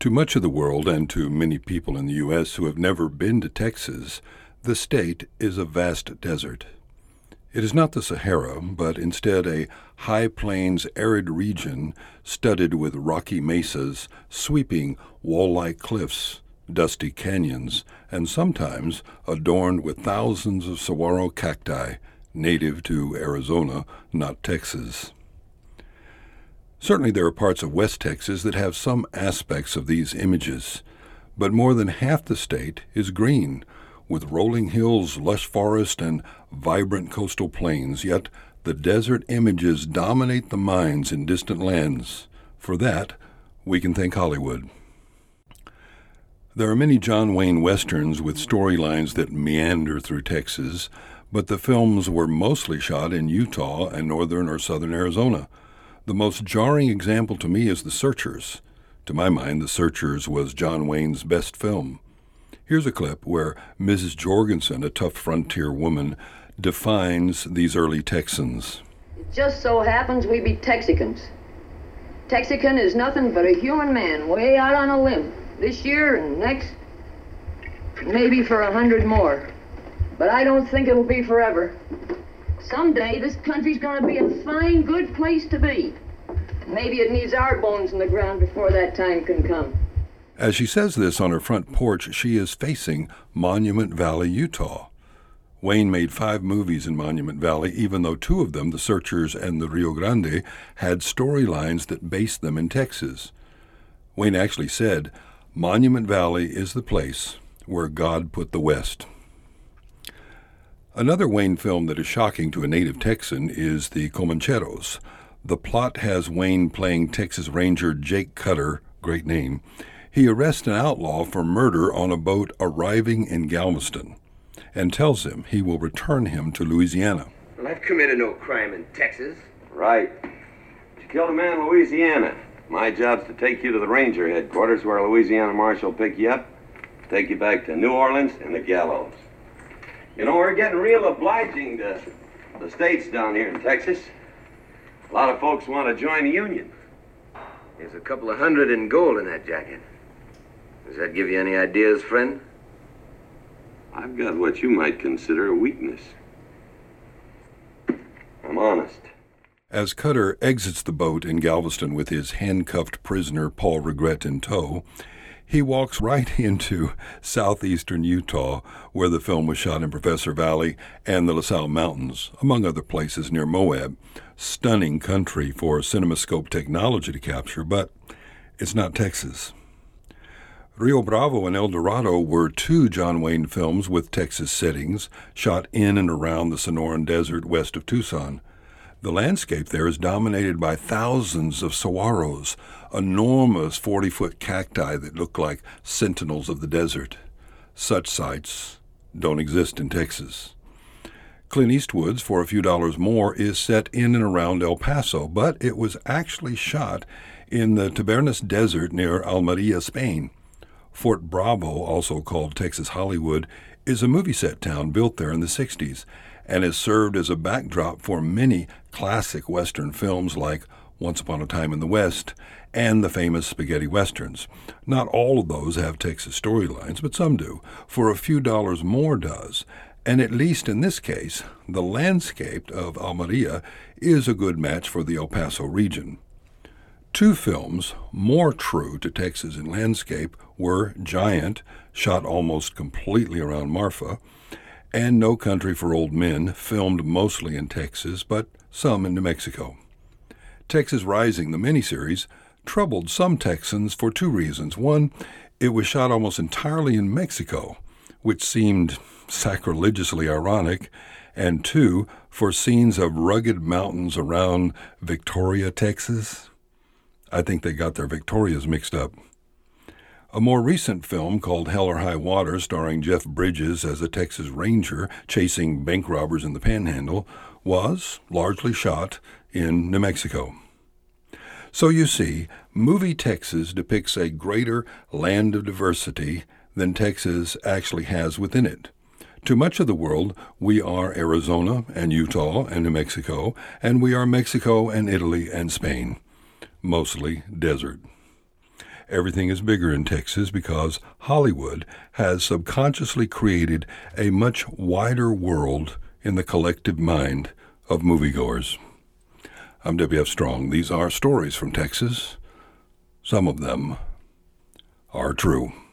To much of the world and to many people in the U.S. who have never been to Texas, the state is a vast desert. It is not the Sahara, but instead a high plains arid region studded with rocky mesas, sweeping wall-like cliffs, dusty canyons, and sometimes adorned with thousands of saguaro cacti, native to Arizona, not Texas. Certainly there are parts of West Texas that have some aspects of these images, but more than half the state is green, with rolling hills, lush forest, and vibrant coastal plains, yet the desert images dominate the minds in distant lands. For that, we can thank Hollywood. There are many John Wayne westerns with storylines that meander through Texas, but the films were mostly shot in Utah and northern or southern Arizona. The most jarring example to me is The Searchers. To my mind, The Searchers was John Wayne's best film. Here's a clip where Mrs. Jorgensen, a tough frontier woman, defines these early Texans. It just so happens we be Texicans. Texican is nothing but a human man way out on a limb. This year and next, maybe for 100 more. But I don't think it'll be forever. Someday this country's gonna be a fine, good place to be. Maybe it needs our bones in the ground before that time can come. As she says this on her front porch, she is facing Monument Valley, Utah. Wayne made 5 movies in Monument Valley, even though 2 of them, The Searchers and The Rio Grande, had storylines that based them in Texas. Wayne actually said, "Monument Valley is the place where God put the West." Another Wayne film that is shocking to a native Texan is The Comancheros. The plot has Wayne playing Texas Ranger Jake Cutter, great name. He arrests an outlaw for murder on a boat arriving in Galveston and tells him he will return him to Louisiana. Well, I've committed no crime in Texas. Right. But you killed a man in Louisiana. My job's to take you to the Ranger headquarters where a Louisiana marshal will pick you up, take you back to New Orleans and the gallows. You know, we're getting real obliging to the states down here in Texas. A lot of folks want to join the Union. There's a couple of hundred in gold in that jacket. Does that give you any ideas, friend? I've got what you might consider a weakness. I'm honest. As Cutter exits the boat in Galveston with his handcuffed prisoner Paul Regret in tow, he walks right into southeastern Utah, where the film was shot in Professor Valley and the La Salle Mountains, among other places near Moab. Stunning country for CinemaScope technology to capture, but it's not Texas. Rio Bravo and El Dorado were 2 John Wayne films with Texas settings, shot in and around the Sonoran Desert west of Tucson. The landscape there is dominated by thousands of saguaros, enormous 40-foot cacti that look like sentinels of the desert. Such sights don't exist in Texas. Clint Eastwood's For a Few Dollars More is set in and around El Paso, but it was actually shot in the Tabernas Desert near Almeria, Spain. Fort Bravo, also called Texas Hollywood, is a movie set town built there in the 60s and has served as a backdrop for many classic Western films like Once Upon a Time in the West and the famous spaghetti westerns. Not all of those have Texas storylines, but some do. For a Few Dollars More does. And at least in this case, the landscape of Almeria is a good match for the El Paso region. 2 films more true to Texas in landscape were Giant, shot almost completely around Marfa, and No Country for Old Men, filmed mostly in Texas, but some in New Mexico. Texas Rising, the miniseries, troubled some Texans for 2 reasons. One, it was shot almost entirely in Mexico, which seemed sacrilegiously ironic, and 2, for scenes of rugged mountains around Victoria, Texas. I think they got their Victorias mixed up. A more recent film called Hell or High Water, starring Jeff Bridges as a Texas Ranger chasing bank robbers in the Panhandle, was largely shot in New Mexico. So you see, Movie Texas depicts a greater land of diversity than Texas actually has within it. To much of the world, we are Arizona and Utah and New Mexico, and we are Mexico and Italy and Spain, mostly desert. Everything is bigger in Texas because Hollywood has subconsciously created a much wider world in the collective mind of moviegoers. I'm W.F. Strong. These are stories from Texas. Some of them are true.